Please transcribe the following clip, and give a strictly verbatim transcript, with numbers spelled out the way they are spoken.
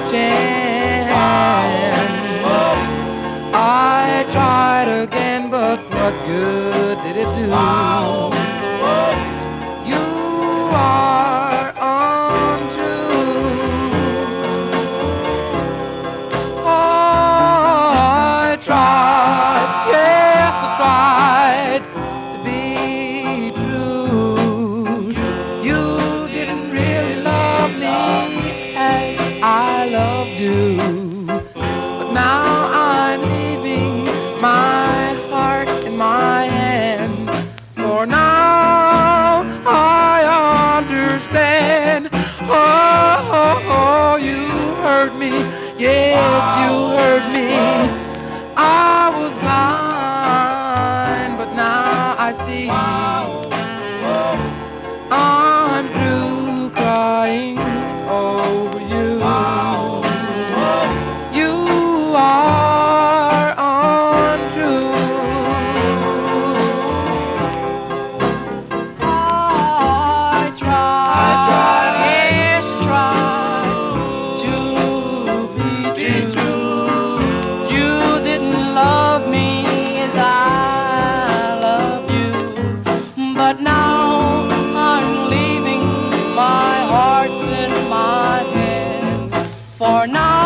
chance. I tried again, but what good did it do? You are untrue. Oh, I tried, yes, I tried to be true. You didn't really love me as I loved you. But now I'm leaving my heart in my hand. For now I understand. Oh, oh, oh, you hurt me. Yes, you hurt me. I was blind, but now I see. I'm through crying over you. You are untrue. I tried, I tried, yes, I tried to be true. You didn't love me as I love you, but now I'm leaving my heart in my head. For now